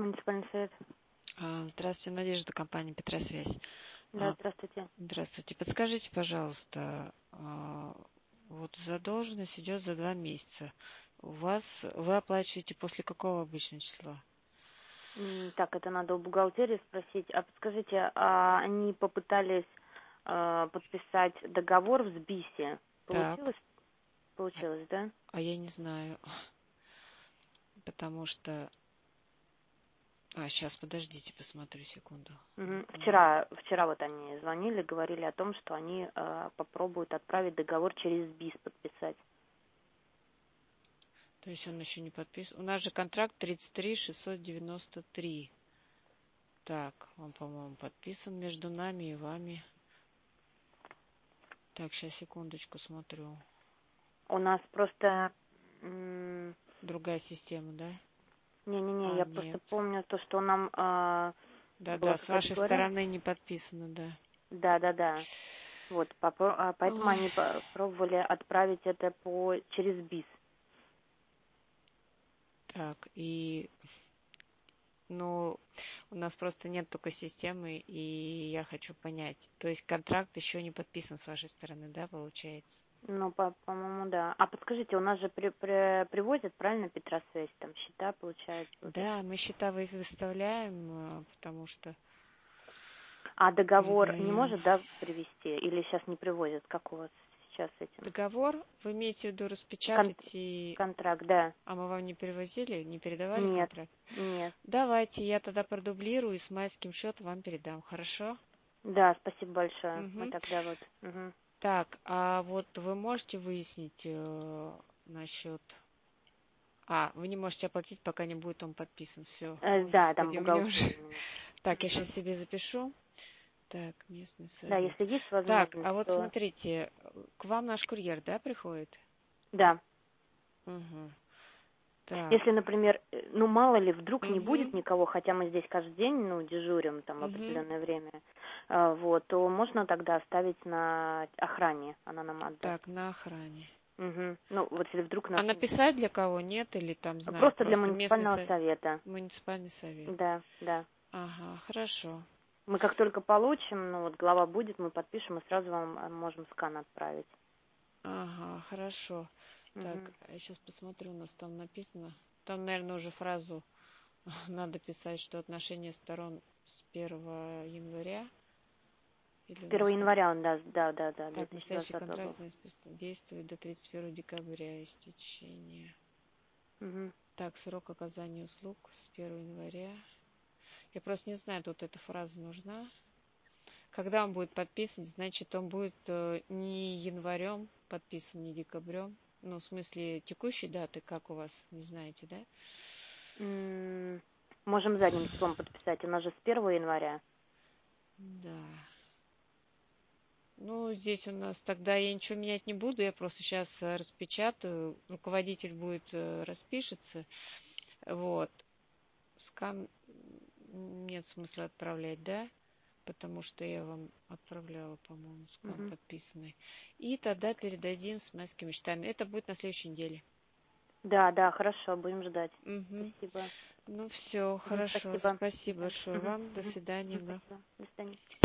Муниципальный совет. Здравствуйте, Надежда, компания Петросвязь. Да, здравствуйте. Здравствуйте. Подскажите, пожалуйста, вот задолженность идет за 2 месяца. Вы оплачиваете после какого обычно числа? Так, это надо у бухгалтерии спросить. А подскажите, они попытались подписать договор в СБИСе. Так, Получилось? Получилось, да? а я не знаю, потому что... сейчас, подождите, посмотрю секунду. Мгм. Вчера вот они звонили, говорили о том, что они попробуют отправить договор через СБИС подписать. То есть он еще не подписан. У нас же контракт 33 693. Так, он, по-моему, подписан между нами и вами. Так, сейчас, секундочку, смотрю. У нас просто... Другая система, да? Не-не-не, я просто Нет. помню то, что нам было Да, с вроде вашей говорят. стороны не подписано, да. Да. Вот, поэтому Ой. они пробовали отправить это через БИС. Так, ну, у нас просто нет такой системы, и я хочу понять. То есть контракт еще не подписан с вашей стороны, да, получается? Ну, по-моему, да. А подскажите, у нас же привозят, правильно, Петросвязь, там счета, получается, вот это. Да, мы счета выставляем, потому что А договор не передаем. может, да, привезти? Или сейчас не привозят? Как у вас сейчас с этим? Договор вы имеете в виду распечатать и... Контракт, да. А мы вам не перевозили, не передавали Нет, контракт? нет. Давайте, я тогда продублирую и с майским счетом вам передам, хорошо? Да, спасибо большое. Мы Угу. тогда вот... Угу. Так, а вот вы можете выяснить насчет... вы не можете оплатить, пока не будет он подписан. Все, Да, там господи, мне уже... бухгалтерия именно. Так, я Мгм. сейчас себе запишу. Так, местный Да, совет. если есть Так, возможность, а вот то... смотрите, к вам наш курьер, да, приходит? Да. Угу. Так. Если, например, ну мало ли, вдруг не будет Угу. никого, хотя мы здесь каждый день, ну, дежурим там в Угу. определенное время, вот, то можно тогда оставить на охране, она нам отдаст. Так, на охране. Угу. Ну, вот если вдруг нас А не будет. написать для кого нет или там знают? Просто для Просто местный муниципального совета. муниципальный совет. Да. Ага, хорошо. Мы как только получим, ну вот глава будет, мы подпишем и сразу вам можем скан отправить. Ага, хорошо. Так, Угу. я сейчас посмотрю, у нас там написано. Там, наверное, уже фразу надо писать, что отношения сторон с 1 января. Или С у 1 нас так. января он, да, Так, настоящий 2020 контракт был. действует до 31 декабря истечения. Угу. Так, срок оказания услуг с 1 января. Я просто не знаю, тут эта фраза нужна. Когда он будет подписан, значит, он будет не январем подписан, не декабрем. Ну, в смысле, текущей даты, как у вас, не знаете, да? Можем задним числом подписать, у нас же с 1 января. Да. Ну, здесь у нас тогда я ничего менять не буду, я просто сейчас распечатаю, руководитель будет распишется, вот. Скан нет смысла отправлять, да? Потому что я вам отправляла, по-моему, скан Угу. подписанный. И тогда передадим с майскими счетами. Это будет на следующей неделе. Да, хорошо, будем ждать. Угу. Спасибо. Ну все, хорошо. Спасибо. До Спасибо свидания. большое вам. До свидания. Да. Спасибо. До свидания.